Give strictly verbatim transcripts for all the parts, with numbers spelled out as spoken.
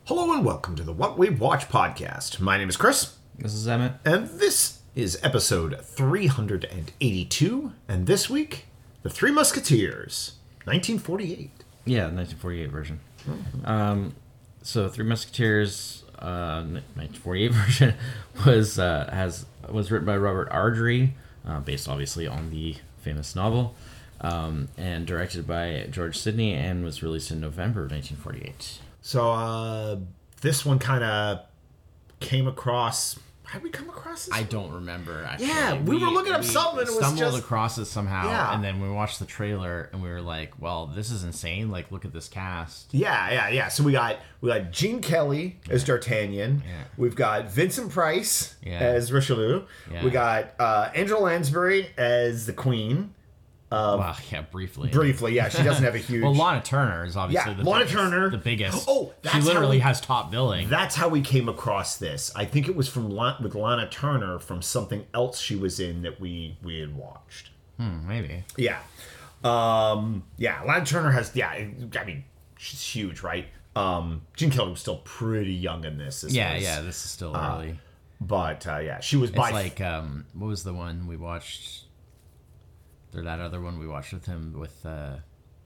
Hello and welcome to the What We Watch podcast. My name is Chris. This is Emmett. And this is episode three hundred eighty-two. And this week, The Three Musketeers, nineteen forty-eight. Yeah, the nineteen forty-eight version. Mm-hmm. Um, so Three Musketeers, uh, nineteen forty-eight version was uh, has was written by Robert Ardrey, uh, based obviously on the famous novel, um, and directed by George Sidney, and was released in November of nineteen forty-eight. So uh, this one kind of came across... How did we come across this? I don't remember, actually. Yeah, we, we were looking up we something and it was stumbled just... across it somehow, yeah. And then we watched the trailer and we were like, well, this is insane. Like, look at this cast. Yeah, yeah, yeah. So we got we got Gene Kelly as yeah. D'Artagnan. Yeah. We've got Vincent Price yeah. as Richelieu. Yeah. We got uh, Angela Lansbury as the Queen. Um, well, yeah, briefly. Briefly, yeah. She doesn't have a huge... well, Lana Turner is obviously yeah, the Lana biggest, Turner. the biggest. Oh, that's she literally we, has top billing. That's how we came across this. I think it was from with Lana Turner from something else she was in that we we had watched. Hmm, maybe. Yeah. Um, yeah, Lana Turner has... Yeah, I mean, she's huge, right? Um, Gene Kelly was still pretty young in this. this yeah, was, yeah, this is still uh, early. But, uh, yeah, she was it's by... It's like, um, what was the one we watched... Or that other one we watched with him with uh,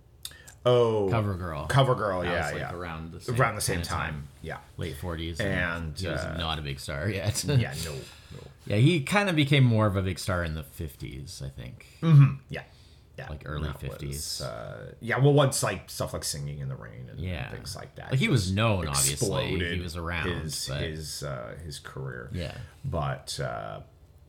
oh CoverGirl. CoverGirl, that yeah, was like yeah. Around the same, around the same time. time. Yeah, late forties, and, and he was uh, not a big star yet. yeah, no, no. Yeah, he kind of became more of a big star in the fifties, I think. Mm-hmm. Yeah, yeah, like early fifties. Uh, yeah, well, once like stuff like Singing in the Rain and yeah. things like that. Like he was known, obviously. He was around his but... his uh, his career. Yeah, but. Uh,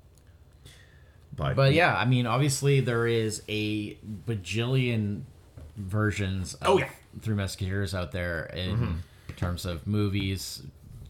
But, but yeah, I mean, obviously there is a bajillion versions of oh, yeah. Three Musketeers out there in mm-hmm. terms of movies,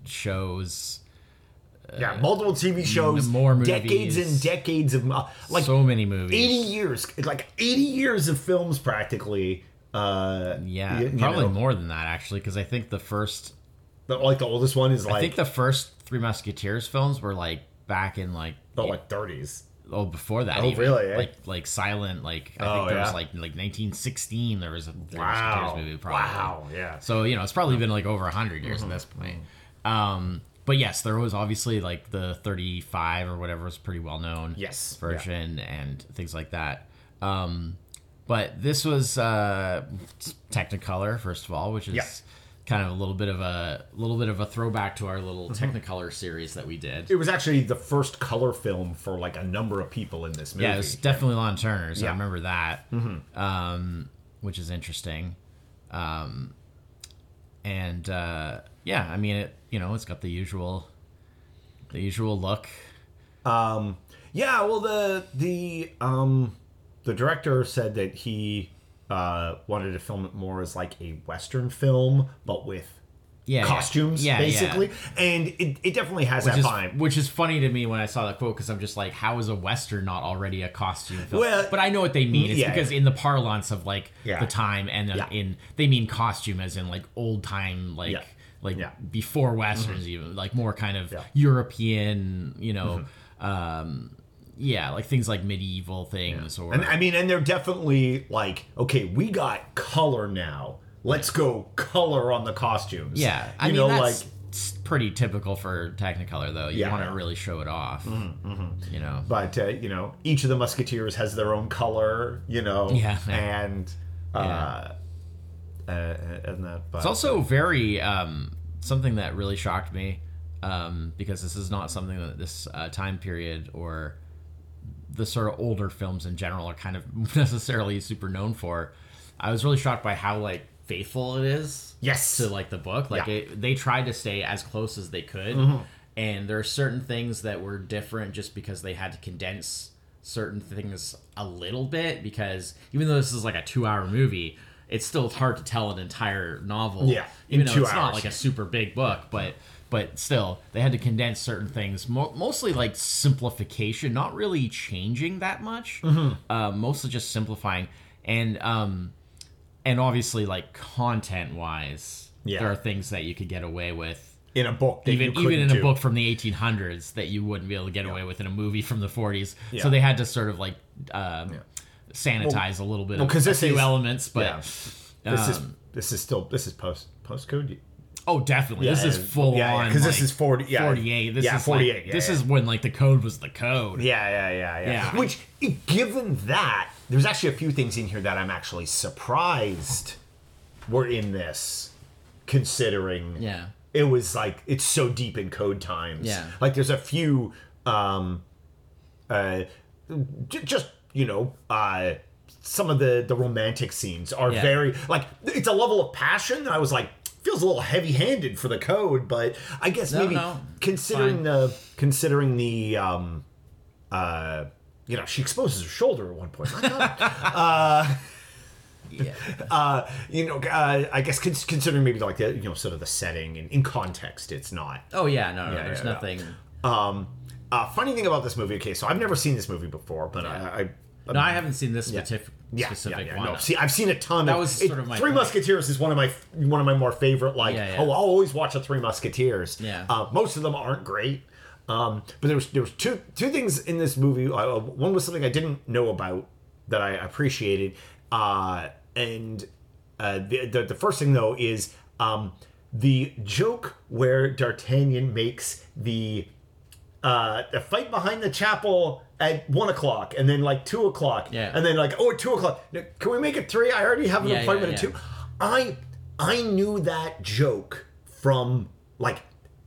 shows. Yeah, uh, multiple T V shows, more movies, decades and decades of uh, like so many movies, eighty years, like eighty years of films practically. Uh, yeah, you, you probably know. more than that actually, because I think the first, the, like the oldest one is like I think the first Three Musketeers films were like back in like oh, like thirties. Oh, before that, oh even. really? Eh? Like, like silent. Like I oh, think there yeah. was like like nineteen sixteen. There was a Three wow. Musketeers movie. Probably. Wow, yeah. So you know, it's probably been like over a hundred years mm-hmm. at this point. Um, but yes, there was obviously like the thirty-five or whatever was pretty well known. Yes, version yeah. and things like that. Um, but this was uh, Technicolor first of all, which is. Yeah. Kind of a little bit of a little bit of a throwback to our little mm-hmm. Technicolor series that we did. It was actually the first color film for like a number of people in this movie. Yeah, it was definitely Lana Turner, so yeah. I remember that, mm-hmm. um, which is interesting. Um, and uh, yeah, I mean, it you know, it's got the usual, the usual look. Um, yeah, well, the the um, the director said that he. Uh, wanted to film it more as like a Western film, but with yeah, costumes, yeah. Yeah, basically. Yeah. And it, it definitely has which that is, vibe. Which is funny to me when I saw that quote, because I'm just like, how is a Western not already a costume film? Well, but I know what they mean. It's yeah, because yeah. in the parlance of like yeah. the time, and yeah. in they mean costume as in like old time, like yeah. like yeah. before Westerns, mm-hmm. even like more kind of yeah. European, you know. Mm-hmm. Um, Yeah, like things like medieval things, yeah. or and I mean, and they're definitely like, okay, we got color now. Let's go color on the costumes. Yeah, I you mean know, that's like pretty typical for Technicolor, though. You yeah. want to really show it off, mm-hmm, mm-hmm. you know. But uh, you know, each of the Musketeers has their own color, you know. Yeah, and uh, yeah. uh, and that. But, it's also very um, something that really shocked me um, because this is not something that this uh, time period or the sort of older films in general are kind of necessarily super known for. I was really shocked by how like faithful it is yes to like the book. Like yeah. it, they tried to stay as close as they could, mm-hmm. and there are certain things that were different just because they had to condense certain things a little bit, because even though this is like a two hour movie, it's still hard to tell an entire novel, yeah even in though two it's hours. not like a super big book, but But still, they had to condense certain things, mo- mostly like simplification, not really changing that much, mm-hmm. uh, mostly just simplifying. And um, and obviously, like content-wise, yeah. there are things that you could get away with in a book, that even you even in a do. book from the eighteen hundreds that you wouldn't be able to get yeah. away with in a movie from the forties. Yeah. So they had to sort of like um, yeah. sanitize well, a little bit well, of a this few is, elements, but yeah. this um, is this is still this is post postcode. Oh, definitely. Yeah, this is full yeah, on. because like, this is forty. Yeah, forty-eight. This yeah, is forty-eight. Like, yeah, this yeah. is when like the code was the code. Yeah, yeah, yeah, yeah. Yeah. Which, given that, there's actually a few things in here that I'm actually surprised were in this, considering Yeah. it was like it's so deep in code times. Yeah. Like there's a few, um, uh, j- just you know, uh, some of the the romantic scenes are Yeah. very like it's a level of passion that I was like feels a little heavy-handed for the code, but I guess No, maybe no, considering fine. the considering the um, uh, you know, she exposes her shoulder at one point. My God. Yeah. uh, you know, uh, I guess cons- considering maybe like the you know sort of the setting and in context, it's not. Oh yeah. No. No. Yeah, there's yeah, yeah. nothing. Um, uh, funny thing about this movie. Okay, so I've never seen this movie before, but Yeah. I, I No, I haven't seen this Yeah. specific yeah, specific yeah, yeah, one. no. See, I've seen a ton. That of, was it- sort of my Three point. Musketeers is one of my one of my more favorite. Like, Yeah, yeah. oh, I'll always watch the Three Musketeers. Yeah. Uh, most of them aren't great, um, but there was there was two two things in this movie. Uh, one was something I didn't know about that I appreciated, uh, and uh, the, the the first thing though is um, the joke where D'Artagnan makes the uh, the fight behind the chapel at one o'clock, and then like two o'clock, Yeah. and then like oh at two o'clock. Can we make it three? I already have an Yeah, yeah, appointment yeah. at two. I I knew that joke from like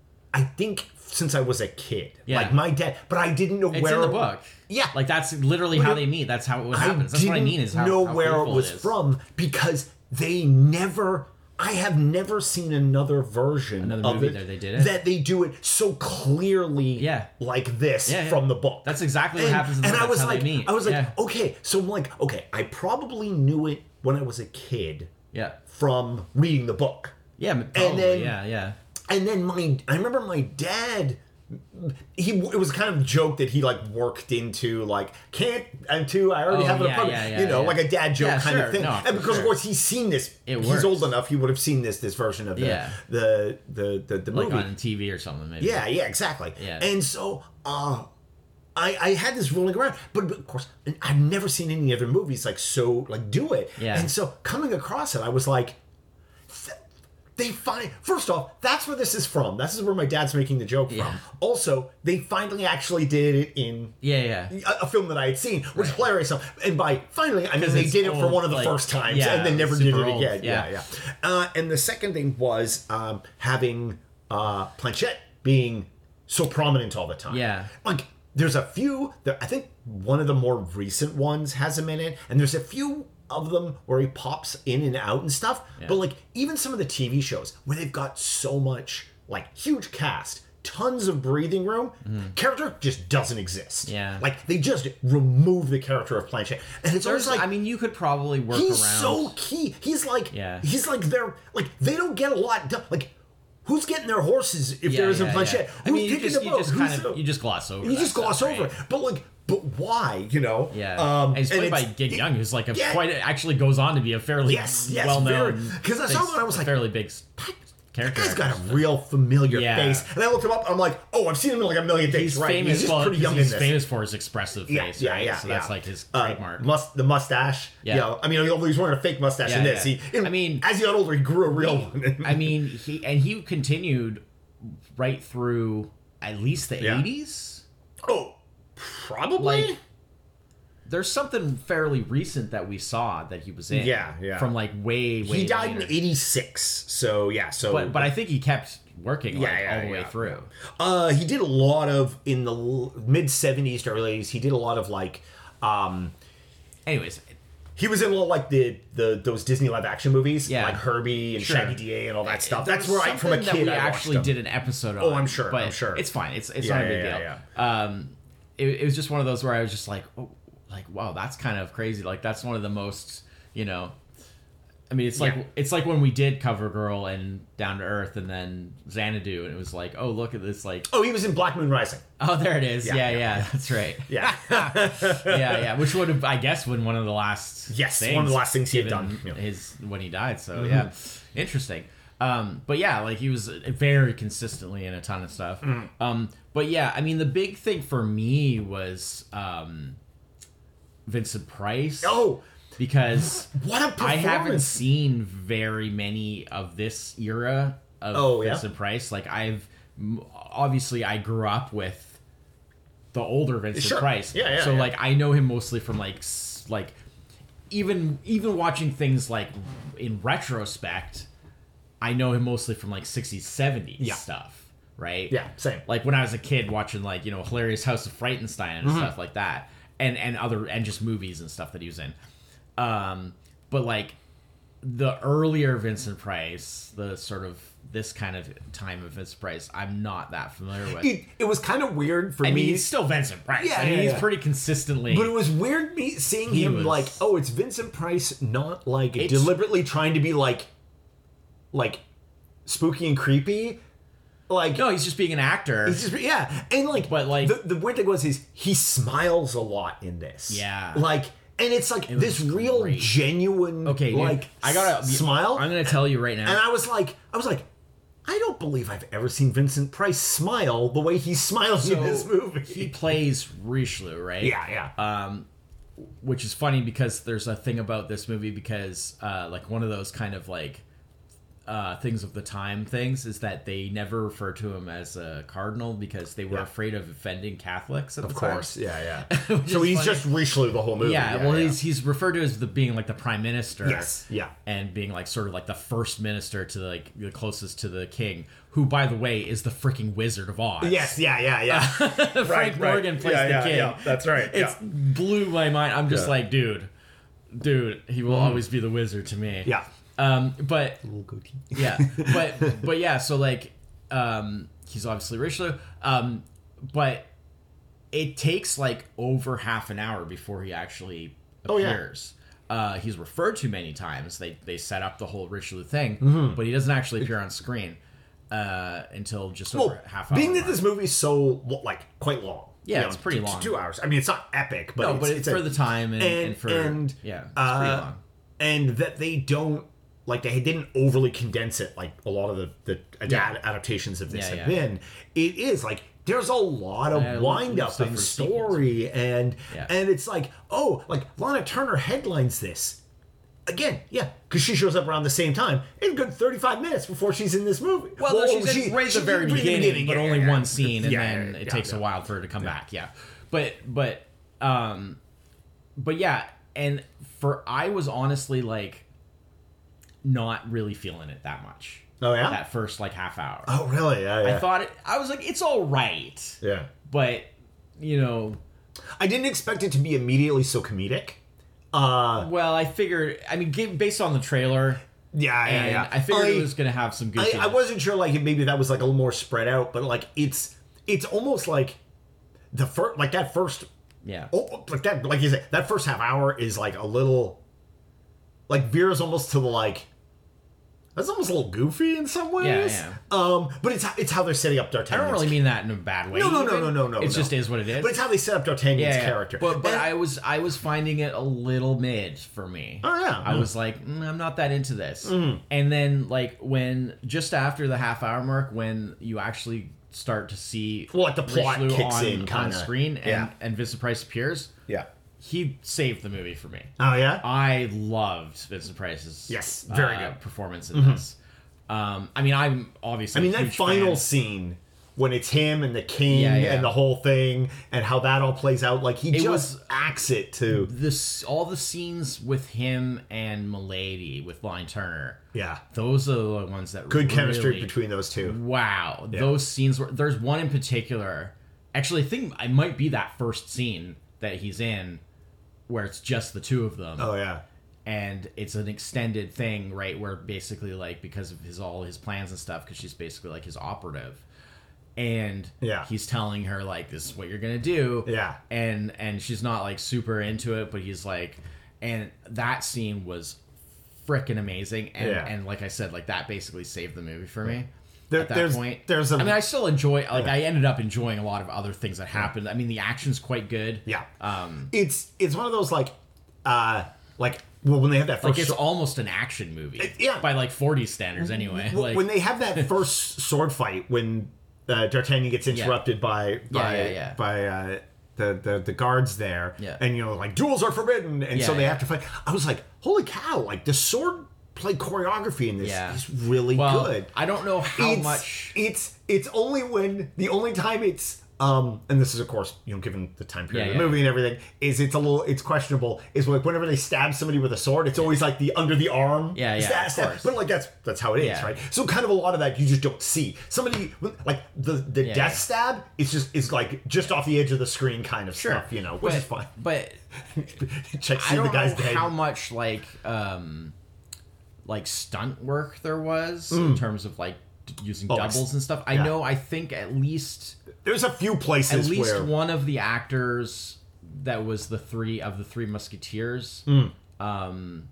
I think since I was a kid. Yeah. Like my dad, but I didn't know It's where in the book. Yeah. Like that's literally But how it- they meet. That's how it I happens. That's what I didn't mean. Is how, know how where it faithful was is. from because they never. I have never seen another version Another of movie it that they did it? that they do it so clearly, Yeah. like this Yeah, yeah. from the book. That's exactly what and, happens in the and book. I was That's how like, they meet. I was like, Yeah. okay, so I'm like, okay, I probably knew it when I was a kid Yeah. from reading the book, Yeah. Probably. then- yeah. Yeah. and then my, I remember my dad. He it was kind of a joke that he like worked into like can't and two I already Oh, have an yeah, appointment yeah, yeah, you know yeah. like a dad joke Yeah, kind sure. of thing No, and for because of sure. course he's seen this It he's works. old enough he would have seen this this version of the Yeah. the, the the the Like movie on T V or something. Maybe. yeah yeah exactly Yeah. and so uh I, I had this rolling around, but, but of course I've never seen any other movies like so like do it. Yeah. And so coming across it, I was like, th- they find first off, that's where this is from. This is where my dad's making the joke Yeah. from. Also, they finally actually did it in Yeah. Yeah. a, a film that I had seen, which is Right. hilarious. And by finally, I mean 'Cause they it's did it for old, one of the like, first times, yeah, and then never did it super old, again. Yeah, yeah. yeah. Uh, and the second thing was um, having uh, Planchette being so prominent all the time. Yeah. Like there's a few that I think one of the more recent ones has him in it, and there's a few of them where he pops in and out and stuff. Yeah. But like even some of the T V shows where they've got so much like huge cast, tons of breathing room, character just doesn't exist. Mm. Yeah. Like they just remove the character of Planchette, and it's There's, always like I mean, you could probably work he's around. so key. He's like Yeah. he's like they're like they don't get a lot done. Like who's getting their horses if Yeah, there isn't yeah, Planchette? yeah. Who's I mean, you picking just, the you boat? just Who's kind the- of you just gloss over. you that just gloss stuff, over right? it. But like, but why? You know? Yeah, Um, and he's played by it's- Gig Young, who's like a yeah. quite Actually goes on to be a fairly Yes, yes, well-known. very- 'cause I saw that, I was like, fairly big s- That character. guy's got a real familiar Yeah. face. And I looked him up. I'm like, oh, I've seen him in like a million things. He's Right? famous. He's just well, pretty 'cause young he's in this. famous for his expressive Yeah, face. yeah, right? yeah, So yeah. that's like his Uh, trademark. must the mustache. Yeah. Yeah. I mean, although he's wearing a fake mustache in Yeah, this, yeah. he. In, I mean- as he got older, he grew a real one. I mean, he and he continued right through at least the Yeah. eighties. oh, probably. Like, there's something fairly recent that we saw that he was in. Yeah, yeah. From like way, way. he died later. in eighty-six. So yeah. So But but I think he kept working like, Yeah, yeah, all the yeah. way through. Uh, he did a lot of in the mid seventies to early eighties. He did a lot of like, um, Anyways, he was in a lot of like the the those Disney live action movies, Yeah. like Herbie and Sure. Shaggy D A and all that stuff. there That's was where I, from a something kid, that we I watched actually them. did an episode on. Oh, I'm sure, But I'm sure. it's fine. It's it's Yeah, not a big yeah, deal. yeah, Um, it, it was just one of those where I was just like, oh, like wow, that's kind of crazy. Like that's one of the most, you know. I mean, it's like Yeah. it's like when we did CoverGirl and Down to Earth, and then Xanadu, and it was like, oh, look at this, like, Oh, he was in Black Moon Rising. oh, there it is, Yeah, yeah, yeah, yeah, yeah. that's right, Yeah. yeah, yeah, which would have, I guess, been one of the last, Yes, things, one of the last things he had given done, yeah. his when he died. So yeah, interesting. Um, but yeah, like he was very consistently in a ton of stuff. Um, but yeah, I mean, the big thing for me was um, Vincent Price. Oh, because what a performance! I haven't seen very many of this era of Oh, yeah? Vincent Price. Like I've obviously I grew up with the older Vincent Sure. Price. Yeah, yeah, So yeah. like I know him mostly from like s- like even even watching things like in retrospect, I know him mostly from like sixties, seventies Yeah. stuff, right? Yeah, same. Like when I was a kid watching like, you know, Hilarious House of Frightenstein and Mm-hmm. stuff like that. And and other and just movies and stuff that he was in. Um but like the earlier Vincent Price, the sort of this kind of time of Vincent Price, I'm not that familiar with. It, it was kind of weird for I me. mean, he's still Vincent Price. Yeah, I mean, yeah, he's yeah. pretty consistently. But it was weird me seeing He him was- like, oh, it's Vincent Price, not like It's- deliberately trying to be like, like, spooky and creepy. Like, no, he's just being an actor. it's just yeah, and like, But, like- the, the weird thing was is he smiles a lot in this. Yeah. like, and it's like this was real great. genuine, Okay, dude, like, I gotta s- smile. I'm gonna tell you right now. And I was like, I was like, I don't believe I've ever seen Vincent Price smile the way he's smiling in this movie. He plays Richelieu, right? yeah, yeah. Um, which is funny because there's a thing about this movie because uh, like one of those kind of like uh, things of the time things is that they never refer to him as a cardinal because they were Yeah. afraid of offending Catholics at Of the time. course, yeah, Which yeah. so is he's funny. just Richelieu the whole movie. Yeah, well, he's he's referred to as the being like the prime minister. Yes, yeah. and being like sort of like the first minister to like the closest to the king, who by the way is the freaking Wizard of Oz. Yes, yeah, yeah, yeah. Frank right. Morgan plays Yeah, the yeah, king. yeah, that's right, It's yeah. blew my mind. I'm just Yeah. like, dude, dude, he will always be the wizard to me. Yeah. Um, but Little goatee. yeah, but but yeah, so like, um, he's obviously Richelieu. Um, but it takes like over half an hour before he actually Oh, yeah. appears. Uh, he's referred to many times. They they set up the whole Richelieu thing, Mm-hmm. but he doesn't actually appear on screen uh, until just Well, over half hour. being that mark. this movie's so like quite long. Yeah, you know, it's pretty two- long. Two hours. I mean, it's not epic, but no, it's, but it's, a- for the time and, and, and for and yeah, it's uh, pretty long. and that they don't like they didn't overly condense it like a lot of the the ad- Yeah. adaptations of this Yeah, have yeah. been. It is like there's a lot of Yeah, wind we've up seen of the story and Yeah. and it's like oh like Lana Turner headlines this. Again, yeah, because she shows up around the same time. It's a good thirty-five minutes before she's in this movie. Well, no, she's she- in right at the she's very in the beginning, but yeah, only yeah, one yeah. scene, and Yeah, then yeah, it yeah, takes yeah. a while for her to come back. Yeah, but but um, but yeah, and for I was honestly like not really feeling it that much. Oh yeah. That first like half hour. Oh really? Yeah, yeah. I thought it, I was like, it's all right, yeah. but you know, I didn't expect it to be immediately so comedic. Uh, well, I figured. I mean, g- based on the trailer, yeah, yeah, and yeah. I figured I, it was gonna have some good. I, I wasn't sure, like maybe that was like a little more spread out, but like it's it's almost like the first, like that first, Yeah. oh, like that, like you said, that first half hour is like a little, like veers almost to the like. That's almost a little goofy in some ways. Yeah, Um, but it's it's how they're setting up I D'Artagnan. don't really mean that in a bad way. No, no, no, even. no, no, no. It no. just is what it is. But it's how they set up D'Artagnan's yeah, yeah. character. But but And- I was I was finding it a little mid for me. Oh, yeah. I Mm. was like, mm, I'm not that into this. And then like when just after the half hour mark, when you actually start to see Well, like, the plot Richelieu kicks on, in, on kinda. screen and Yeah. and Vincent Price appears, yeah. he saved the movie for me. Oh yeah. I loved Vincent Price's Yes, very uh, good. Mm-hmm. performance in this. Um, I mean, I'm obviously. I mean, a that huge final fan. scene when it's him and the king Yeah, yeah. and the whole thing and how that all plays out, like he It just was- acts it to. This all the scenes with him and Milady with Lana Turner. Yeah. Those are the ones that Good chemistry really- between those two. Wow, those scenes were. There's one in particular. Actually, I think it might be that first scene that he's in, where it's just the two of them, Oh yeah. and it's an extended thing, right? Where basically, like, because of his all his plans and stuff, because she's basically like his operative, and Yeah. he's telling her like, this is what you're gonna do, Yeah. and and she's not like super into it, but he's like, and that scene was freaking amazing, and Yeah. and like I said, like that basically saved the movie for me. There- At that there's- point, there's a- I mean, I still enjoy. Like, I ended up enjoying a lot of other things that happened. I mean, the action's quite good. Yeah. Um, It's it's one of those like, uh, like well when they have that first like it's so- almost an action movie. yeah. By like forties standards, anyway. w- Like when they have that first sword fight when uh, D'Artagnan gets interrupted by by yeah, yeah. by uh, the, the the guards there, Yeah. and you know like duels are forbidden, and so Yeah, they yeah. have to fight. I was like, holy cow! Like the sword play choreography in this Yeah. is really well, good. I don't know how it's, much. It's it's only when the only time it's um and this is of course you know given the time period Yeah, of the yeah. movie and everything is it's a little it's questionable is like whenever they stab somebody with a sword it's always like the under the arm Yeah, yeah, stab, of stab. course. But like that's that's how it is, Yeah. right? So kind of a lot of that you just don't see somebody like the the Yeah, death yeah. stab it's just it's like just off the edge of the screen kind of Sure. stuff, you know, which but, is fine. But Check I see don't the guy's know dead. how much like um like stunt work there was Mm. in terms of like d- using Oh, like doubles s- and stuff. I yeah. know. I think at least There's a few places at least where one of the actors that was the three of the three Musketeers Mm. um,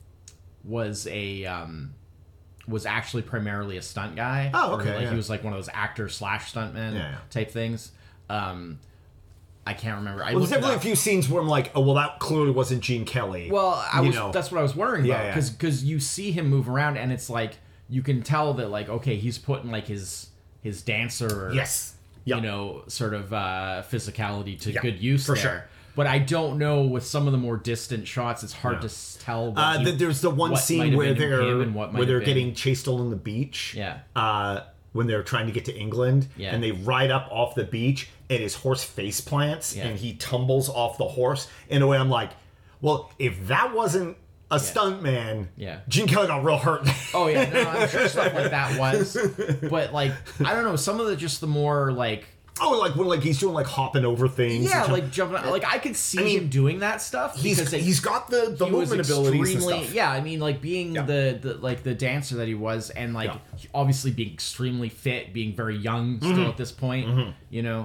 was a um, was actually primarily a stunt guy. Oh, Or, okay, like yeah. he was like one of those actor slash stuntman Yeah, yeah. type things. Um, I can't remember. I well, there's looked it definitely a up. few scenes where I'm like, oh well, that clearly wasn't Gene Kelly. Well, I you was. know. That's what I was wondering Yeah, about yeah. because because you see him move around and it's like you can tell that like okay he's putting like his his dancer Yes. you Yep. know sort of uh, physicality to Yeah, good use for there. sure. But I don't know with some of the more distant shots, it's hard Yeah. to s- tell. What Uh, he- th- there's the one what might scene have where been they're him and what might where they're have been- getting chased along the beach. Yeah. Uh, when they're trying to get to England, Yeah. and they ride up off the beach, and his horse face plants, Yeah. and he tumbles off the horse. In a way, I'm like, well, if that wasn't a stunt man, Yeah. Gene Kelly got real hurt. Oh yeah, no, I'm sure stuff like that was, but like I don't know, some of the just the more like oh, like when like he's doing like hopping over things. yeah, and jump- like jumping. Like I could see I mean, him doing that stuff he's because it, he's got the the he was movement abilities and extremely stuff. yeah. I mean, like being Yeah. the, the like the dancer that he was, and like Yeah. obviously being extremely fit, being very young still Mm-hmm. at this point. You know,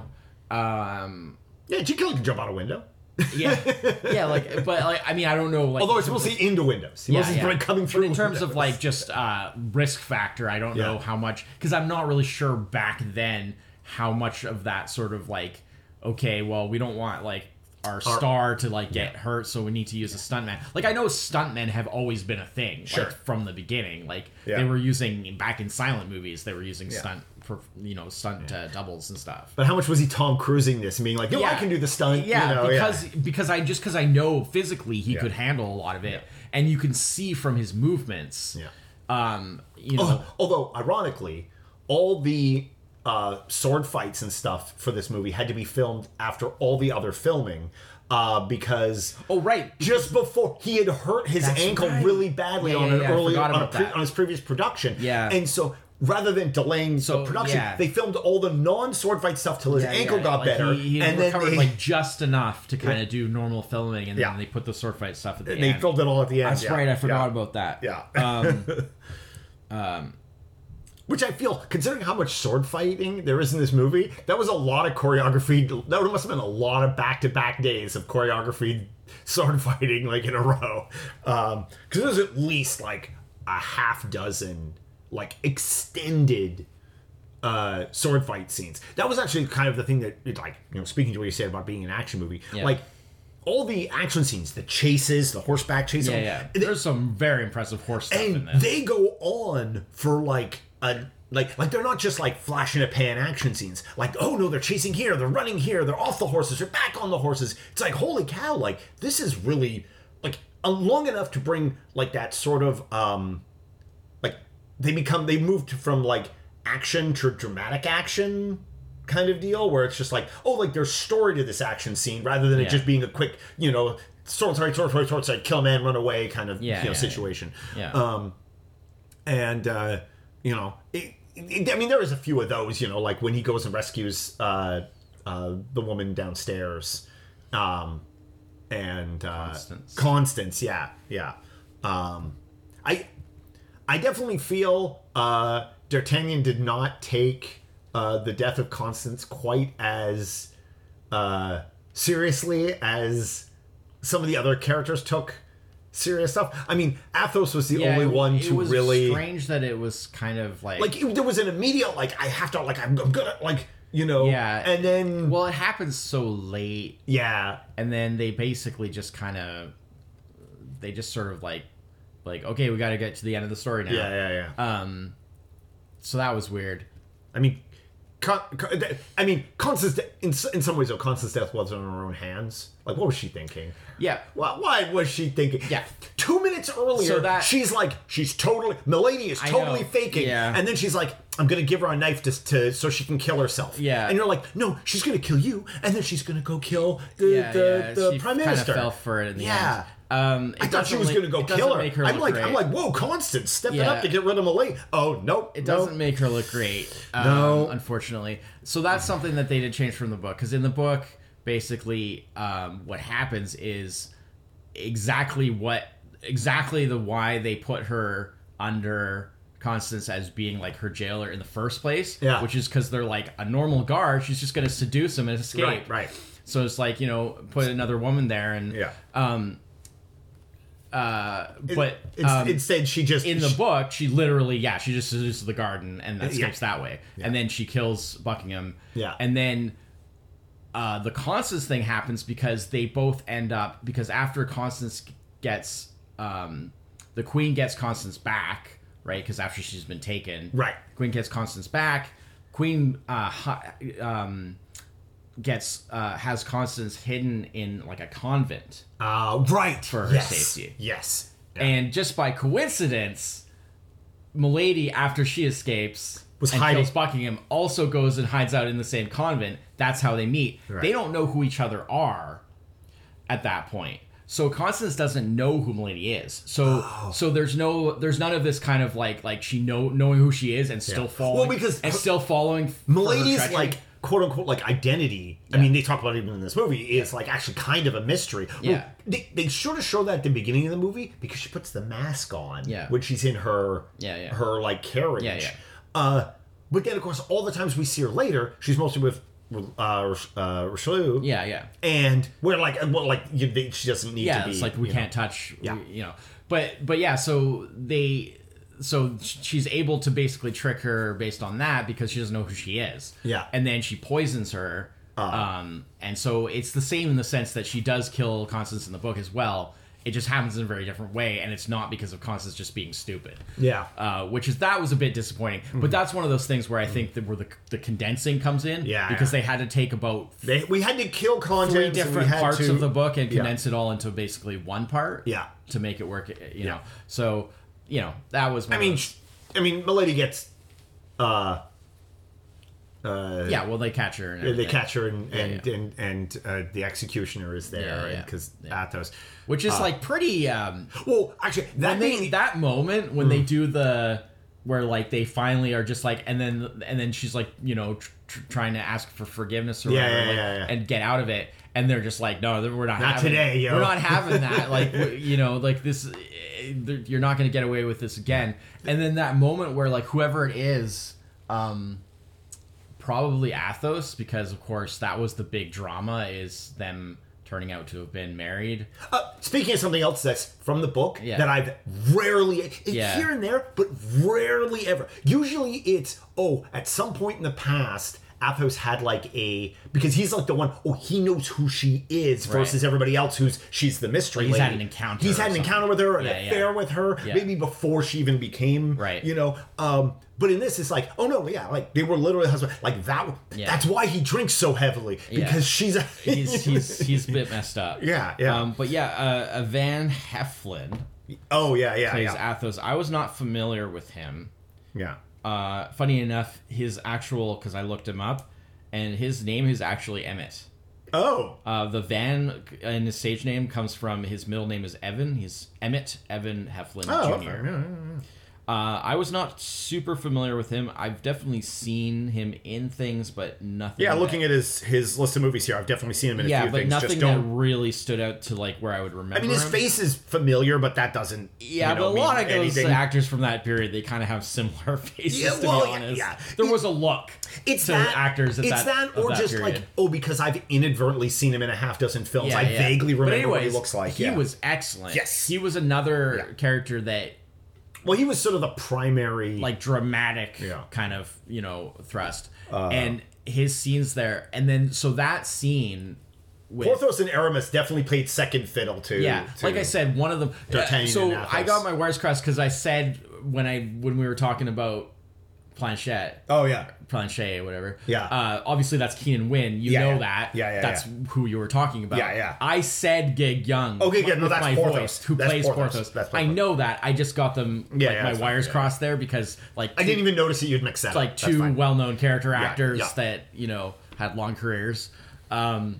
um, Yeah, Gene Kelly can jump out a window. yeah, yeah. Like, but like I mean, I don't know. Like, Although it's mostly into windows. He mostly yeah. coming through. But in terms of windows. like just uh, risk factor, I don't know Yeah. how much because I'm not really sure back then how much of that sort of like okay, well we don't want like our star to like get hurt, so we need to use a stuntman. Like I know stuntmen have always been a thing, Sure. like from the beginning. Like Yeah. they were using back in silent movies, they were using Yeah. stunt for you know stunt uh, doubles and stuff. But how much was he Tom Cruising this and being like, yo, I can do the stunt? Yeah, you know, because yeah. because I just because I know physically he Yeah. could handle a lot of it, and you can see from his movements. Yeah. Um, you know, Oh, although, ironically, all the uh, sword fights and stuff for this movie had to be filmed after all the other filming uh, because oh right, just before he had hurt his That's ankle right. really badly Yeah, on yeah, an yeah, I early forgot on, a about pre- that. on his previous production. Yeah. And so rather than delaying So, the production, yeah. they filmed all the non-sword fight stuff till his Yeah, ankle yeah, got like better. He, he and then recovered they, like just enough to kind of do normal filming, and Yeah. then they put the sword fight stuff at the they end. filmed it all at the end. That's yeah. right, I forgot Yeah. about that. Yeah. Um, Which I feel, considering how much sword fighting there is in this movie, that was a lot of choreography. That must have been a lot of back-to-back days of choreography sword fighting, like, in a row. Um, because there's at least, like, a half dozen, like, extended uh, sword fight scenes. That was actually kind of the thing that, like, you know, speaking to what you said about being an action movie, Yeah. like, all the action scenes, the chases, the horseback chases, yeah, yeah. they- There's some very impressive horse stuff in and this. they go on for like a like like they're not just like flash in a pan action scenes. Like, oh no, they're chasing here, they're running here, they're off the horses, they're back on the horses. It's like, holy cow, like this is really like uh, long enough to bring like that sort of um like they become they moved from like action to dramatic action kind of deal where it's just like, oh, like there's story to this action scene rather than it Yeah. just being a quick, you know, sword side, sword side, sword side, kill a man, run away kind of Yeah, you know yeah, situation. Yeah. Um, and uh, you know, it, it, I mean, there is a few of those. You know, like when he goes and rescues uh, uh, the woman downstairs, um, and uh, Constance. Constance, yeah, yeah. Um, I, I definitely feel uh, D'Artagnan did not take uh, the death of Constance quite as uh, seriously as some of the other characters took serious stuff. I mean, Athos was the yeah, only it, one it to was really strange that it was kind of like like. It, there was an immediate like I have to like I'm, I'm gonna like you know Yeah. and then well, it happens so late, yeah and then they basically just kind of they just sort of like like okay, we got to get to the end of the story now. yeah yeah yeah. Um, so that was weird. I mean, Con, Con, I mean, Constance's in in some ways, though, Constance's death was on her own hands. Like, what was she thinking? Yeah. Why, why was she thinking? Yeah. Two minutes earlier, So that- she's like, she's totally, Milady is I totally know. faking, Yeah. and then she's like, I'm gonna give her a knife to, to so she can kill herself. Yeah. And you're like, no, she's gonna kill you, and then she's gonna go kill the Yeah, the, yeah, the she prime kinda minister. fell for it in the yeah. end. Um, I thought she was going to go kill her. her I'm like, great. I'm like, whoa, Constance, stepping Yeah. up to get rid of Milady. Oh, nope. It nope. doesn't make her look great. Um, No. Unfortunately. So that's something that they did change from the book. Because in the book, basically, um, what happens is exactly what, exactly the why they put her under Constance as being like her jailer in the first place. Yeah. Which is because they're like a normal guard. She's just going to seduce him and escape. Right, right. So it's like, you know, put another woman there and. Yeah. Um, uh, but It's, um, instead, she just in the she- book, she literally, yeah, she just seduces the garden and Yeah. escapes that way. And then she kills Buckingham. Yeah. And then uh, the Constance thing happens because they both end up, because after Constance gets, um, the Queen gets Constance back, right? Because after she's been taken. Right. Queen gets Constance back. Queen uh, hu- um, gets, uh, has Constance hidden in like a convent. Uh, right. For her yes. safety. Yes. And just by coincidence, Milady, after she escapes Was and hiding. kills Buckingham, also goes and hides out in the same convent. That's how they meet. Right. They don't know who each other are at that point. So Constance doesn't know who Milady is. So Oh. so there's no there's none of this kind of like like she know knowing who she is and still Yeah. following Well, because and still following for her Milady's treachery. like quote unquote like identity. I mean, they talk about it even in this movie. Is like actually kind of a mystery. Well, Yeah. they they sort of show that at the beginning of the movie because she puts the mask on. Yeah. When she's in her Yeah, yeah. her like carriage. Yeah, yeah. Uh, but then of course all the times we see her later, she's mostly with uh, uh Richelieu. yeah yeah And we're like, well, like you, they, she doesn't need yeah, to be. it's like we you can't know. touch. Yeah. we- you know. But but yeah, so they so she's able to basically trick her based on that because she doesn't know who she is. Yeah. And then she poisons her. Um, and so it's the same in the sense that she does kill Constance in the book as well. It just happens in a very different way, and it's not because of Constance just being stupid. Yeah. Uh, which is that was a bit disappointing, but that's one of those things where I think that where the the condensing comes in. Yeah, Because yeah. they had to take about They, we had to kill content. three and we different had parts to- of the book and Yeah. condense it all into basically one part. Yeah. To make it work, you know. So, you know, that was. One I mean, of sh- I mean, Milady gets. Uh, uh, those, yeah. Well, they catch her. And They everything. catch her, and and yeah. and, and uh, the executioner is Yeah, there, yeah, because yeah. Athos. Which is like pretty. Um, Well, actually, that when they being, that moment when they do the where like they finally are just like and then and then she's like you know tr- tr- trying to ask for forgiveness or Yeah, whatever yeah, like, yeah, yeah. and get out of it and they're just like no we're not Not having, today, yo. we're not having that like w- you know like this eh, you're not going to get away with this again and then that moment where like whoever it is um probably Athos because of course that was the big drama is them turning out to have been married. uh, speaking of something else that's from the book Yeah. that I've rarely, Yeah. here and there, but rarely ever. Usually, it's oh, at some point in the past. Athos had like a because he's like the one oh he knows who she is versus Right. everybody else who's she's the mystery Like he's lady. had an encounter He's or had an something. encounter with her, an Yeah, yeah. affair with her, Yeah. maybe before she even became Right. you know. Um, but in this, it's like oh no, yeah, like they were literally husband. Like that. Yeah. That's why he drinks so heavily Yeah. because she's a He's he's he's a bit messed up. Yeah, yeah. Um, but yeah, uh, Van Heflin oh yeah, yeah, plays yeah, Athos. I was not familiar with him. yeah. Uh, funny enough, his actual because I looked him up, and his name is actually Emmett. Oh, Uh, the Van in his stage name comes from his middle name is Evan. He's Emmett Evan Heflin oh, Junior okay. Yeah, yeah, yeah. Uh, I was not super familiar with him. I've definitely seen him in things, but nothing. Yeah, that- looking at his his list of movies here, I've definitely seen him in a yeah, few but things. nothing Just that don't. really stood out to like where I would remember. I mean, his him. face is familiar, but that doesn't. Yeah, you know, but a lot mean of those anything. actors from that period, they kind of have similar faces. Yeah, to well, be yeah, honest, yeah. there It- was a look. It's to that actors at it's that, that, of or that just period. like oh, because I've inadvertently seen him in a half dozen films. Yeah, I yeah. vaguely But remember what he anyways, looks like. He yeah. was excellent. Yes. he was another Yeah. character that well, he was sort of the primary. like dramatic Yeah. kind of you know thrust, Uh, and his scenes there, and then so that scene. With, Porthos and Aramis definitely played second fiddle to. Yeah, to- like I said, one of them. D'Artagnan so and Athos. I got my wires crossed because I said when I when we were talking about Planchette. Oh yeah. Planchet or whatever. Yeah. Uh, obviously, that's Keenan Wynn. You Yeah, know yeah. that. Yeah, yeah, That's yeah. who you were talking about. Yeah, yeah. I said Gig Young. Okay, good. No, with that's my Porthos. voice. Who That's plays Porthos. Porthos? That's I Porthos. know that. I just got them Yeah, like yeah, my that's wires fine, yeah. crossed there because like I didn't even notice that you'd mix that. like up. two That's fine. well-known character actors yeah. that you know had long careers. Um,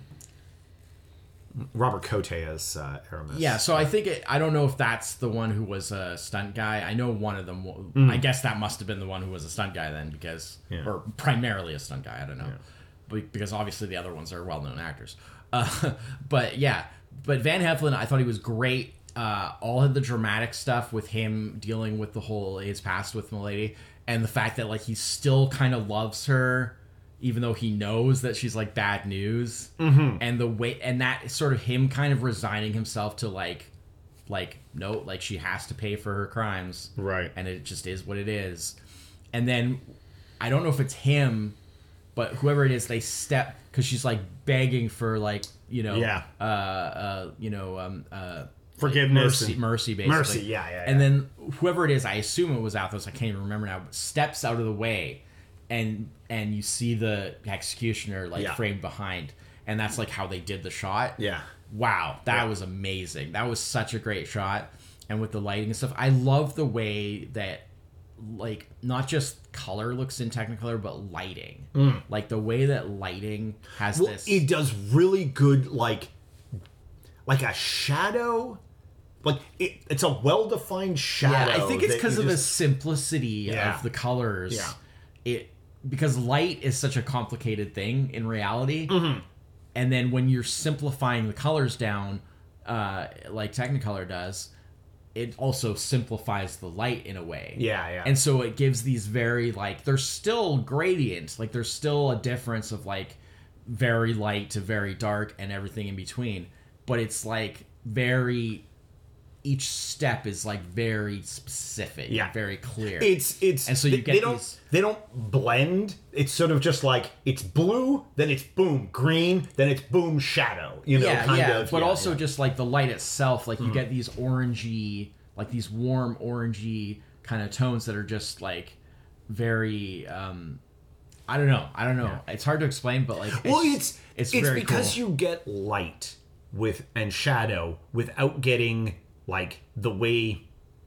Robert Cote as uh, Aramis. yeah, so I think it, I don't know if that's the one who was a stunt guy. I know one of them. w- Mm. I guess that must have been the one who was a stunt guy then, because Yeah. or primarily a stunt guy. I don't know, but because obviously the other ones are well-known actors. Uh, but yeah, but Van Heflin, I thought he was great. Uh, all of the dramatic stuff with him dealing with the whole his past with Milady, and the fact that like he still kind of loves her. Even though he knows that she's like bad news, mm-hmm. and the way and that sort of him kind of resigning himself to like, like no, like she has to pay for her crimes, Right. And it just is what it is. And then I don't know if it's him, but whoever it is, they step because she's like begging for like you know, Yeah. uh, uh, you know, um, uh, Forgiveness. mercy, and- mercy, basically. Mercy, yeah, yeah, And yeah. then whoever it is, I assume it was Athos. I can't even remember now. But steps out of the way, and and you see the executioner like Yeah. framed behind, and that's like how they did the shot. Yeah. Wow, that Yeah. was amazing. That was such a great shot, and with the lighting and stuff, I love the way that like not just color looks in Technicolor, but lighting. Like the way that lighting has Mm. Well, this. it does really good, like, like a shadow. Like it, it's a well-defined shadow. Yeah, I think it's that because you of the just- simplicity Yeah. of the colors. Yeah. It because light is such a complicated thing in reality, Mm-hmm. and then when you're simplifying the colors down, uh, like Technicolor does, it also simplifies the light in a way. Yeah, yeah. And so it gives these very like there's still gradients, like there's still a difference of like very light to very dark and everything in between, but it's like very each step is like very specific, Yeah. very clear. It's it's And so you they, get they don't these- they don't blend. It's sort of just like it's blue, then it's boom green, then it's boom shadow. You know, yeah, kind yeah, of. but yeah, also yeah. just like the light itself, like you Mm-hmm. get these orangey, like these warm orangey kind of tones that are just like very. um I don't know. I don't know. It's hard to explain, but like, well, it's it's it's, very because cool. you get light with and shadow without getting like the way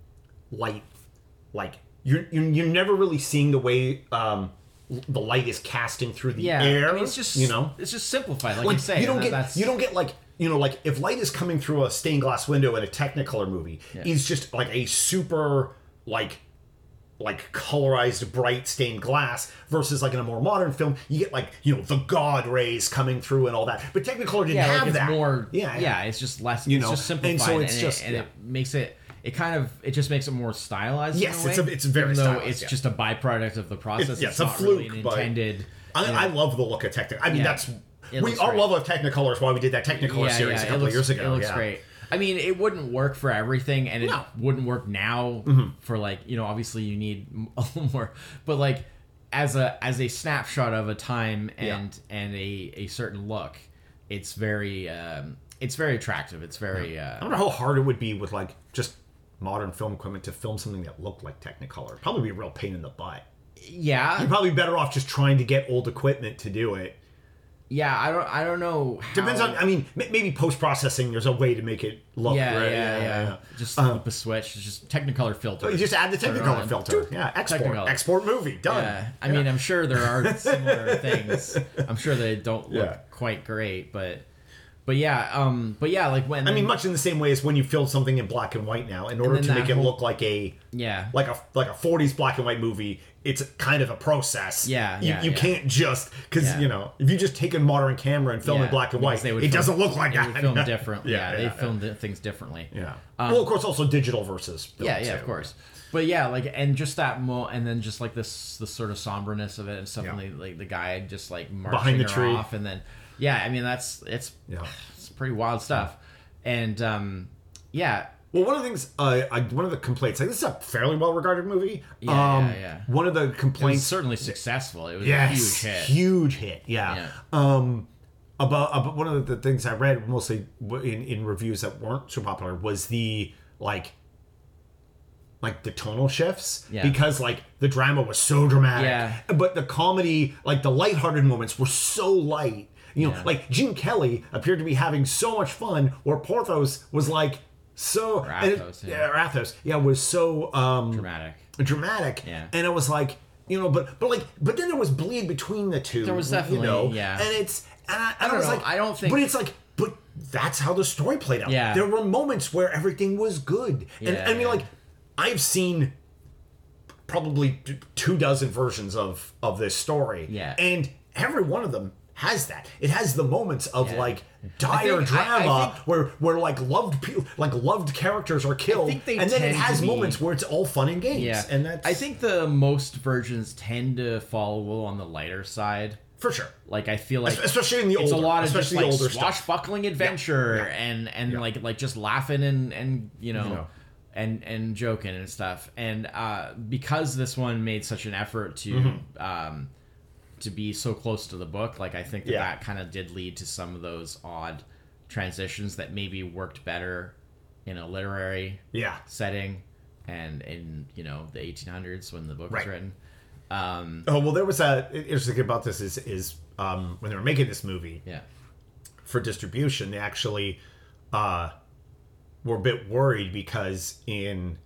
light like you're you're, you're never really seeing the way um the light is casting through the yeah, air. I mean, it's just you know it's just simplified, like, like you say. you don't and get that's, you don't get like you know like if light is coming through a stained glass window in a Technicolor movie, it's just like a super like like colorized bright stained glass versus like in a more modern film you get like you know the God rays coming through and all that, but Technicolor didn't yeah, have like it's that. more. yeah, Yeah, yeah. it's just less. You it's know, just simplified, and so it's and just- it, and yeah. it makes it. It kind of it just makes it more stylized. Yes, in a it's way, a- it's very even though stylized, it's yeah. just a byproduct of the process. It's- yeah, it's, it's a not fluke, really an but- intended. I, you know, I love the look of Technicolor. I mean, Yeah. that's It we looks our great. love of Technicolor is why we did that Technicolor series a it couple looks, of years ago. It looks yeah. great. I mean, it wouldn't work for everything, and it No. Mm-hmm. wouldn't work now for like you know. Obviously, you need a little more, but like as a as a snapshot of a time and and a a certain look, it's very um, it's very attractive. It's very I uh, don't know how hard it would be with like just modern film equipment to film something that looked like Technicolor. It'd probably be a real pain in the butt. yeah You're probably better off just trying to get old equipment to do it. yeah. I don't I don't know. How, Depends on. I mean, m- maybe post processing. There's a way to make it look. yeah, right? yeah, yeah, Just flip a switch. It's just Technicolor filter. You just add the Turn it Technicolor on. filter. Yeah, export, Technicolor. export movie done. Yeah, I mean, I'm sure there are similar things. I'm sure they don't look Yeah. quite great, but but yeah, um, but yeah, like when I mean, much in the same way as when you film something in black and white now, in order then to that make it whole- look like a yeah, like a like a forties black and white movie, it's kind of a process. Yeah, you, yeah, you yeah. can't just because Yeah. you know if you just take a modern camera and film yeah, in black and because white, they would it film- doesn't look like they that. would film different. Yeah, Yeah, they yeah, filmed di- things differently. Yeah. Um, well, of course, also digital versus film yeah, yeah, too. of course. But yeah, like and just that mo, and then just like this, the sort of somberness of it, and stuff. Yeah. And like, like the guy just like marching Behind the her tree. off, and then yeah, I mean that's it's Yeah. it's pretty wild stuff, and um, yeah, Well, one of the things, uh, I, one of the complaints, like this is a fairly well regarded movie. Yeah, um, yeah, yeah. One of the it was complaints, certainly successful. It was yes, a huge hit. huge hit, yeah. Yeah. Um, about, about one of the things I read mostly in, in reviews that weren't so popular was the like, like the tonal shifts Yeah. because like the drama was so dramatic, Yeah. but the comedy, like the lighthearted moments, were so light. You know, Yeah. like Gene Kelly appeared to be having so much fun, where Porthos was like so. Or and it- Athos, yeah. yeah, Athos, yeah, was so um, Dramatic. dramatic, Yeah. and it was like. You know, but but like, but then there was bleed between the two. There was you definitely, know? yeah. And it's, and I, and I, don't was know, like, I don't think- But it's like, but that's how the story played out. Yeah. There were moments where everything was good, and Yeah, I mean, yeah. like, I've seen probably t- two dozen versions of of this story, Yeah. and every one of them has that. It has the moments of Yeah. like dire think- I- I drama think- where where like loved people, like loved characters are killed, think they and then it tend to has be- moments where it's all fun and games. Yeah, and that's I think the most versions tend to fall a little on the lighter side. for sure. Like I feel like Especially in the it's older- a lot of just especially like the older stuff. swashbuckling adventure Yeah, yeah. and and Yeah. like like just laughing and and you know, You know. and and joking and stuff. And uh, because this one made such an effort to Mm-hmm. um, to be so close to the book, like I think that Yeah. that kind of did lead to some of those odd transitions that maybe worked better in a literary Yeah. setting and in you know the eighteen hundreds when the book Right. was written. Um, Oh well, there was a interesting thing about this is is um, when they were making this movie yeah. for distribution, they actually uh, were a bit worried because in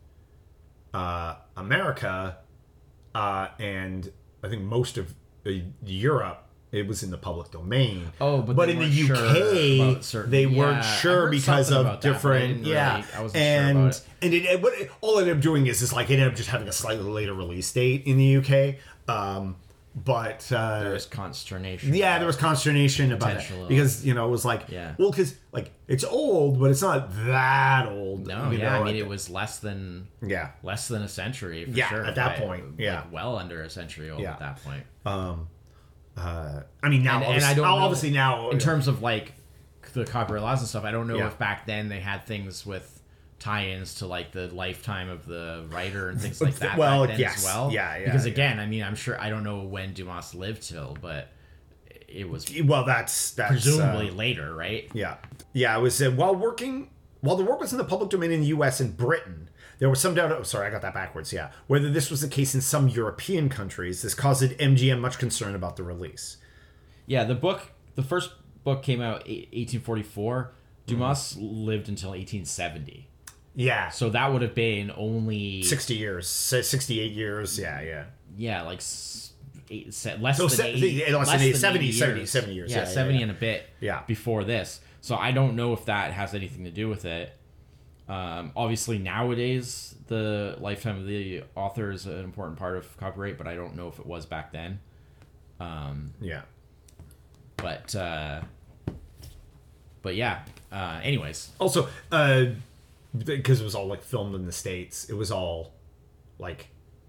uh, America uh, and I think most of uh, Europe, it was in the public domain. Oh, but but they in the weren't U sure K, about certain- they yeah, weren't I sure heard because something of about that, but I different, didn't yeah. really- I wasn't sure and about it. and it, it, what it- all it ended up doing is is like it ended up just having a slightly later release date in the U K. Um, but uh, There was consternation. yeah, there was consternation about it Potential. because you know it was like, Yeah. well, because like it's old, but it's not that old. No, you yeah, know, I mean at it the- was less than yeah. less than a century for Yeah, sure. at that Like- point, like yeah. well under a century old Yeah. at that point. Uh, I mean now, And- and obviously, I don't know- obviously now In terms of like the copyright laws and stuff, I don't know Yeah. if back then they had things with tie-ins to like the lifetime of the writer and things like that. Well, back then yes. as well. Yeah, yeah, Because yeah. again, I mean, I'm sure I don't know when Dumas lived till, but it was well, that's that's presumably uh, later, right? yeah, yeah. It was uh, while working while the work was in the public domain in the U S and Britain. There was some doubt. Oh, sorry, I got that backwards. Yeah, whether this was the case in some European countries, this caused M G M much concern about the release. Yeah, the book, the first book came out in eighteen forty-four. Dumas lived until eighteen seventy. Yeah, So that would have been only sixty years, si- sixty-eight years. Yeah, yeah. yeah, like s- eight, se- less So than se- eighty, yeah, less than less eighty, than seventy, eighty seventy, years. seventy years. Yeah, Yeah, yeah, seventy yeah. and a bit. Yeah. Before this, so I don't know if that has anything to do with it. Um, obviously, nowadays the lifetime of the author is an important part of copyright, but I don't know if it was back then. Um, Yeah. but uh, but yeah. Uh, anyways, Also, uh, because it was all like filmed in the States, it was all like,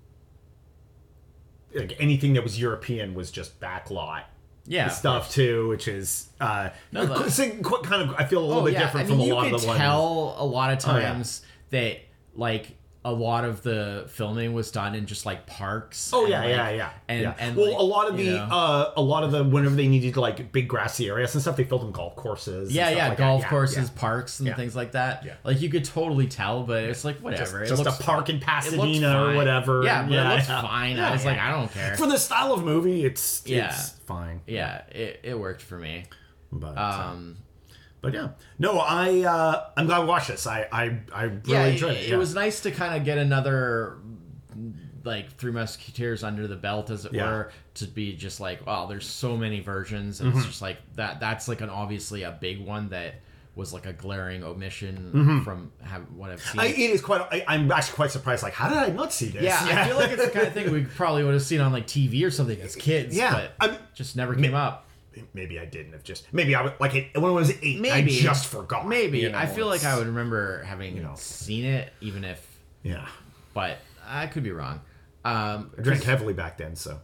like anything that was European was just backlot yeah, stuff too, which is uh, No, the- qu- qu- kind of I feel a little Oh, bit yeah. different I mean, from a you lot could of the ones. tell a lot of Oh, yeah. times that like a lot of the filming was done in just like parks. Oh and, yeah, like- yeah, yeah, And, yeah. and well, like, a lot of you the know. uh, a lot of the whenever they needed like big grassy areas and stuff, they filled in golf courses. and yeah, stuff yeah, like that. golf Yeah, courses, yeah. parks, and Yeah. things like that. Yeah. Like you could totally tell, but it's like whatever. Just, it just looks a park in it looked Pasadena or fine. whatever. Yeah, but yeah, it looks yeah. fine. Yeah, I was yeah. like, I don't care. For the style of movie, it's Yeah. it's fine. Yeah, it, it worked for me. But Um, but yeah, no, I uh, I'm glad we watched this. I I, I really yeah, enjoyed it, it. it yeah. was nice to kind of get another like Three Musketeers under the belt, as it Yeah. were, to be just like, wow, there's so many versions, and Mm-hmm. it's just like that. That's like an obviously a big one that was like a glaring omission from have, what I've seen. Mm-hmm. I, it is quite. I, I'm actually quite surprised. Like, how did I not see this? yeah, I feel like it's the kind of thing we probably would have seen on like T V or something as kids. Yeah, but I'm- just never came up. Maybe I didn't have just. Maybe I was like it, when I was eight. Maybe I just forgot. Maybe you know, I feel like it's- I would remember having you know. seen it, even if, Yeah, but I could be wrong. Um, I drank heavily back then, so.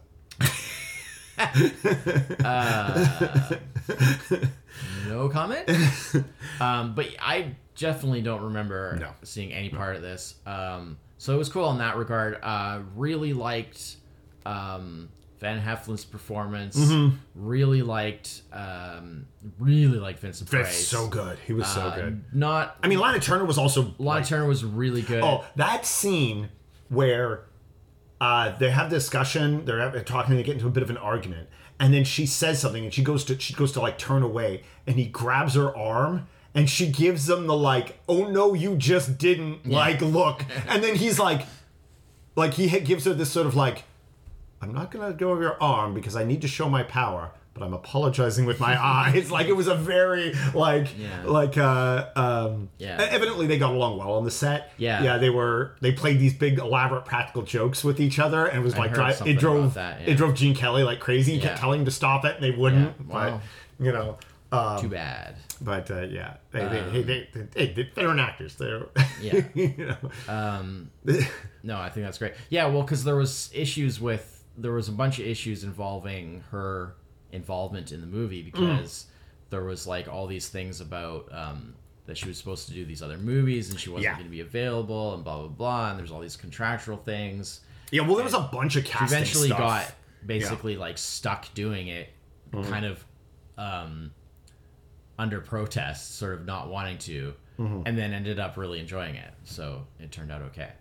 No comment. um, but I definitely don't remember No. seeing any part of this. Um, so it was cool in that regard. Uh, really liked um, Van Heflin's performance. Mm-hmm. Really liked, um, really liked Vincent That's Price. so good. He was so Uh, good. Not. I mean, Lana Turner was also. Lana like, Turner was really good. Oh, that scene where uh, they have discussion, they're having- talking, they get into a bit of an argument, and then she says something, and she goes to she goes to like turn away, and he grabs her arm, and she gives him the like, oh no, you just didn't like look, and then he's like, like he gives her this sort of like, I'm not gonna go over your arm because I need to show my power, but I'm apologizing with my eyes. Like it was a very like Yeah. like uh um Yeah. evidently they got along well on the set. Yeah. Yeah, they were they played these big elaborate practical jokes with each other, and it was like heard dri- something it drove about that, yeah. it drove Gene Kelly like crazy. He kept Yeah. telling him to stop it and they wouldn't. Yeah. Wow. But you know um, Too bad. but uh, yeah, they, they, Um, they, they, they, they, they're an actors. They're Yeah. you know. Um, no, I think that's great. Yeah, well, because there was issues with there was a bunch of issues involving her involvement in the movie because there was like all these things about um, that she was supposed to do these other movies and she wasn't Yeah. going to be available and blah blah blah. And there's all these contractual things. Yeah, well, there was a bunch of She casting eventually stuff. got basically like stuck doing it, kind of um, under protest, sort of not wanting to, and then ended up really enjoying it. So it turned out okay.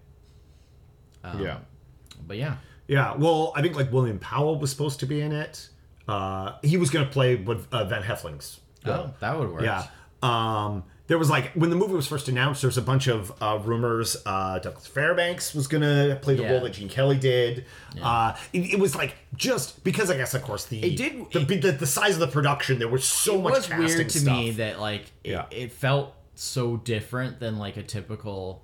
Um, Yeah. But yeah. Yeah, well, I think like William Powell was supposed to be in it. Uh, he was going to play with uh, Van Hefling's. Oh, that would work. Yeah. Um, there was like when the movie was first announced, there was a bunch of uh, rumors. Uh, Douglas Fairbanks was going to play the Yeah. role that Gene Kelly did. Uh, it, it was like just because I guess of course the It did- the, the, the size of the production. There was so It much was casting weird to stuff. me that like it, Yeah. it felt so different than like a typical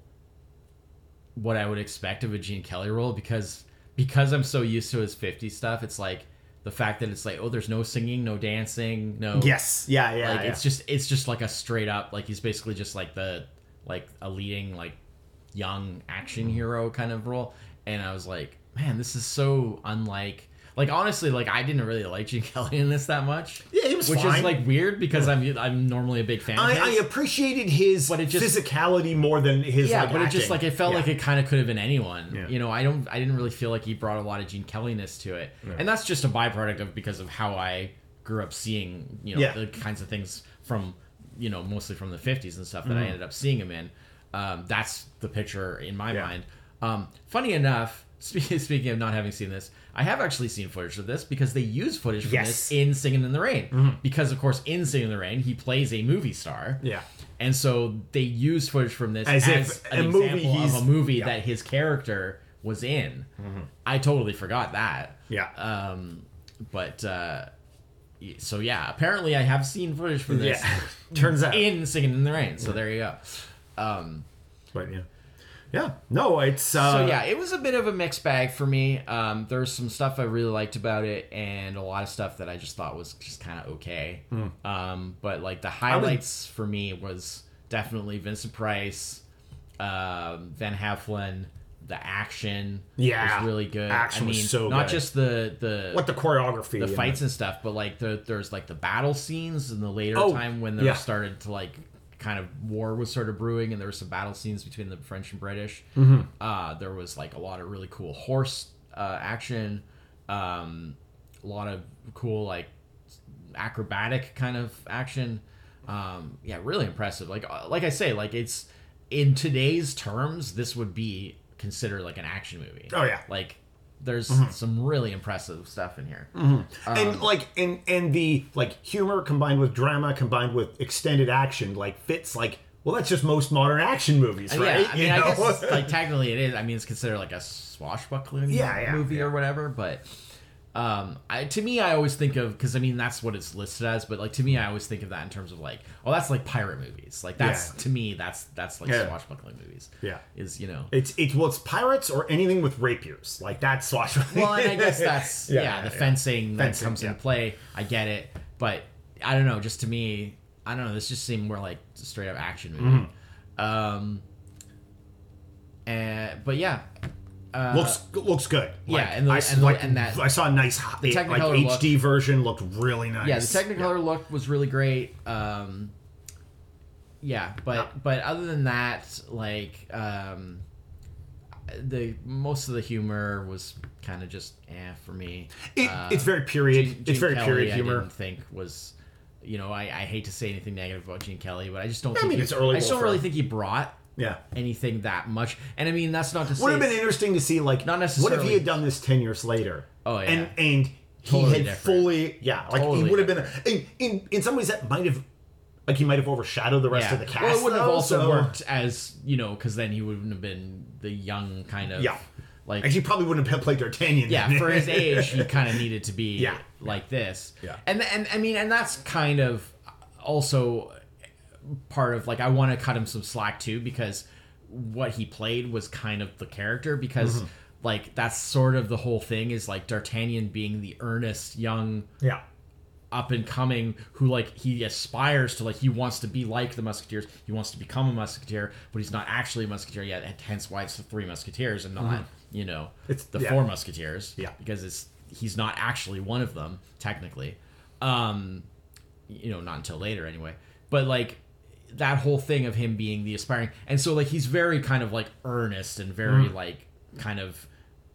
what I would expect of a Gene Kelly role because because I'm so used to his fifties stuff. It's like the fact that it's like, oh, there's no singing, no dancing, no Yes, yeah, yeah, like yeah. it's just it's just like a straight up like he's basically just like the like a leading like young action hero kind of role. And I was like, man, this is so unlike like honestly like I didn't really like Gene Kelly in this that much. Yeah, he was which fine. is like weird because I'm I'm normally a big fan of I, I his. appreciated his But it just- physicality more than his yeah, like, but it just acting. like it felt Yeah. like it kind of could have been anyone. Yeah. You know, I don't I didn't really feel like he brought a lot of Gene Kelly-ness to it. And that's just a byproduct of because of how I grew up seeing, you know, Yeah. the kinds of things from, you know, mostly from the fifties and stuff that Mm-hmm. I ended up seeing him in. Um, that's the picture in my Yeah. mind. Um, funny enough, speaking speaking of not having seen this, I have actually seen footage of this because they use footage from Yes. this in Singing in the Rain. Mm-hmm. Because of course in Singing in the Rain, he plays a movie star. Yeah. And so they use footage from this As as, if an a movie example he's- of a movie yeah. that his character was in. I totally forgot that. Yeah. Um, but uh, y- so yeah, apparently I have seen footage from this Yeah. Turns out. in Singing in the Rain. So there you go. Um, But yeah. Yeah. No, it's uh so yeah, it was a bit of a mixed bag for me. Um, there's some stuff I really liked about it, and a lot of stuff that I just thought was just kind of okay. Hmm. Um, but like the highlights for me was definitely Vincent Price, um, Van Heflin. The action Yeah. was really good. Action I mean, was so not good. just the the like the choreography. the and fights and stuff, but like the there's like the battle scenes in the later Oh, time when there yeah. started to like kind of war was sort of brewing and there were some battle scenes between the French and British. Mm-hmm. Uh, there was like a lot of really cool horse uh, action, um, a lot of cool like acrobatic kind of action. Um, yeah, really impressive. Like uh, like I say, like it's in today's terms, this would be considered like an action movie. Oh, yeah. like there's Mm-hmm. some really impressive stuff in here. and like and and the like humor combined with drama combined with extended action like fits like well that's just most modern action movies, Uh, right? Yeah, I mean, You I know? guess like technically it is. I mean, it's considered like a swashbuckling Yeah, yeah, movie yeah. or whatever. But um, I, to me, I always think of because I mean that's what it's listed as. But like to me, I always think of that in terms of like, oh, that's like pirate movies. Like that's Yeah. to me, that's that's like Yeah. swashbuckling movies. Yeah. is you know. It's it's well it's pirates or anything with rapiers. Like that's swashbuckling. Well, and I guess that's Yeah, yeah, the yeah. fencing that Fencing, comes yeah. into play. I get it, but I don't know. Just to me, I don't know. This just seemed more like a straight up action movie. Mm-hmm. Um, and but yeah, uh, looks looks good. yeah, Like, and the- I, and the- like, and that- I saw a nice the like Technicolor H D version looked really nice. yeah, the Technicolor look was really great. Um, yeah, but but other than that, like um, the most of the humor was kind of just eh for me. It, Uh, it's very period. Gene- it's Gene very Kelly, period I humor. didn't think was, you know, I, I hate to say anything negative about Gene Kelly, but I just don't I think mean, he, it's early I just don't Wolfram. really think he brought Yeah. anything that much. And I mean, that's not to say Would have been interesting to see, like, Not what if necessarily- he had done this ten years later? Oh, yeah. And and Totally he had different. fully, yeah, like Totally he would have been. In, in in some ways, that might have, like, he might have overshadowed the rest yeah. of the cast. Well, it wouldn't have though, also so- worked as, you know, because then he wouldn't have been the young kind of Yeah. like Actually, he probably wouldn't have played D'Artagnan. yeah, then. for his age, he kind of needed to be Yeah. like this. Yeah. And and I mean, and that's kind of also part of like I want to cut him some slack too because what he played was kind of the character because Mm-hmm. like that's sort of the whole thing is like D'Artagnan being the earnest young yeah. up and coming who like he aspires to like he wants to be like the Musketeers, he wants to become a Musketeer, but he's not actually a Musketeer yet, and hence why it's the three Musketeers and not you know It's- the yeah. four Musketeers. Yeah. because it's he's not actually one of them technically. Um, you know, not until later anyway. But like that whole thing of him being the aspiring, and so like he's very kind of like earnest and very like kind of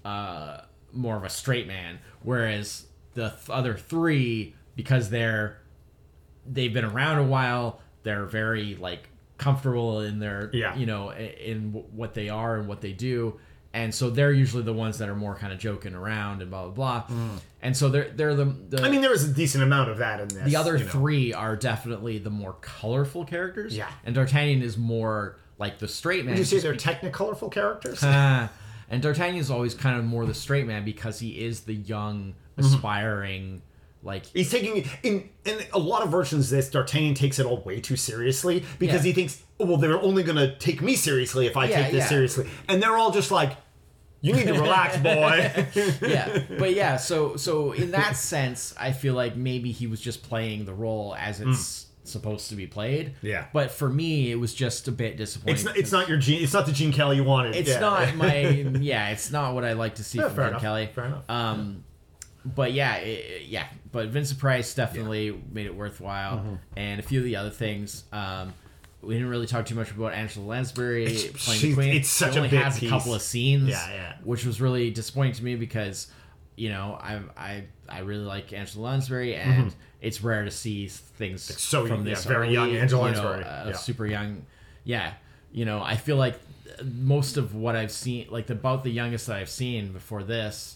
uh more of a straight man, whereas the th- other three, because they're they've been around a while, they're very like comfortable in their Yeah. you know i- in w- what they are and what they do, and so they're usually the ones that are more kind of joking around and blah blah blah, and so they're they're the, the I mean, there was a decent amount of that in this. the other you know. three are definitely the more colorful characters. Yeah. And D'Artagnan is more like the straight man. Would you say just they're be- technicolorful characters? Ah. and D'Artagnan is always kind of more the straight man because he is the young, aspiring, like He's taking in in a lot of versions of this, D'Artagnan takes it all way too seriously because Yeah. he thinks, oh, well, they're only going to take me seriously if I Yeah, take this yeah. seriously, and they're all just like, you need to relax, boy. yeah. But yeah, so so in that sense, I feel like maybe he was just playing the role as it's supposed to be played. Yeah. But for me, it was just a bit disappointing. It's not, it's not your Gene. It's not the Gene Kelly you wanted. It's Yeah. not my yeah. It's not what I like to see Yeah, from fair Gene enough, Kelly. fair enough. Um, but yeah, it, yeah. But Vincent Price definitely made it worthwhile, Mm-hmm. and a few of the other things. Um, we didn't really talk too much about Angela Lansbury playing she's- the Queen. it's such she a only big has piece. a couple of scenes, Yeah, yeah. which was really disappointing to me because you know I I I really like Angela Lansbury, and it's rare to see things so from yeah, this very early, young Angela you know, Lansbury. uh, Yeah. super young. Yeah, you know, I feel like most of what I've seen, like about the youngest that I've seen before this,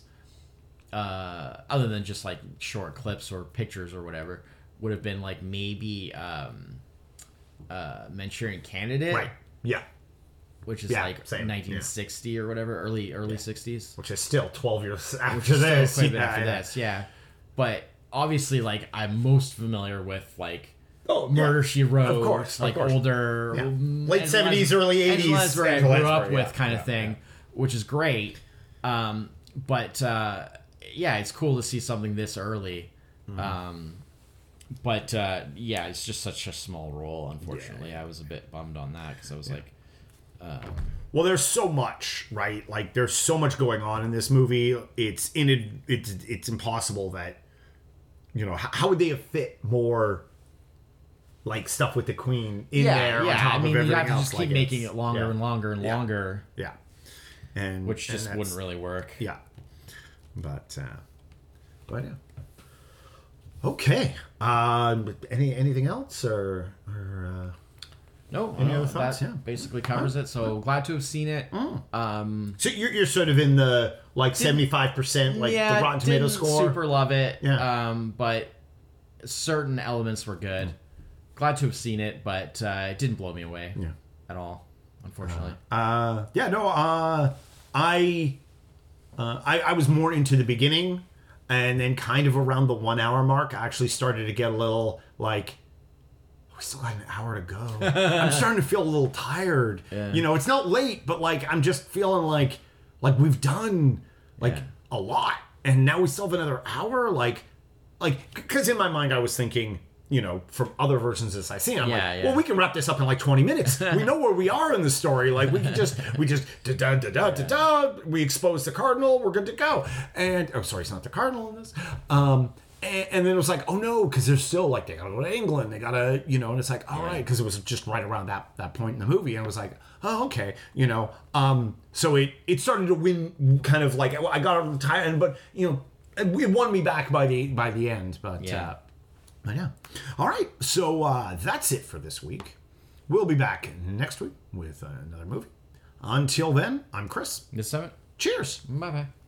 uh, other than just like short clips or pictures or whatever, would have been like maybe um, uh, Manchurian Candidate, right. Yeah, which is Yeah, like same, nineteen sixty or whatever, early early sixties. which is still twelve years after Which is still this. quite a bit yeah, after yeah. this, yeah. But obviously, like I'm most familiar with like Oh, Murder yeah. She Wrote, Of course, of like course. older, Yeah. mm, Late Angela seventies, Lansbury- early eighties, Angela Lansbury I Angela grew up Lansbury, with, yeah, kind of yeah, thing, yeah. which is great. Um, but uh, yeah, it's cool to see something this early. Mm-hmm. Um, but uh, yeah, it's just such a small role. Unfortunately, Yeah. I was a bit bummed on that because I was like, Well, there's so much, right? Like, there's so much going on in this movie. It's in it. It's it's impossible that, you know, how, how would they have fit more, like stuff with the Queen in yeah, there yeah. on top I mean, of you everything have to else? just keep Like, making it's- it longer yeah. and longer and Yeah. longer, Yeah, and which and just that's- wouldn't really work. Yeah, but uh, but yeah. Okay. Um. Any anything else or or. Uh, No, Any uh, other thoughts? that Yeah. basically covers it. So glad to have seen it. Um, So you're, you're sort of in the like seventy-five percent like yeah, the Rotten Tomato didn't score. super love it. Yeah. Um, but certain elements were good. Glad to have seen it, but uh, it didn't blow me away Yeah. at all, unfortunately. Uh, yeah, no, uh, I, uh, I, I was more into the beginning, and then kind of around the one hour mark, I actually started to get a little like, "Oh, we still got an hour to go. I'm starting to feel a little tired. Yeah. You know, it's not late, but like I'm just feeling like, like we've done like Yeah. a lot, and now we still have another hour. Like, like because in my mind I was thinking. You know, from other versions of this I've seen, I'm Yeah, like, yeah. well, we can wrap this up in like twenty minutes. We know where we are in the story. Like, we can just, we just, da da da da da da. We expose the cardinal. We're good to go. And oh, sorry, it's not the cardinal in this. Um, and, and then it was like, oh no, because they're still like they gotta go to England. They gotta, you know, and it's like, all Yeah. right, because it was just right around that that point in the movie, and it was like, oh okay, you know. Um, so it it started to win, kind of like I got on the tie, but you know, it won me back by the by the end, but. Yeah. Uh, But yeah. All right. So uh, that's it for this week. We'll be back next week with another movie. Until then, I'm Chris. This summit. Cheers. Bye bye.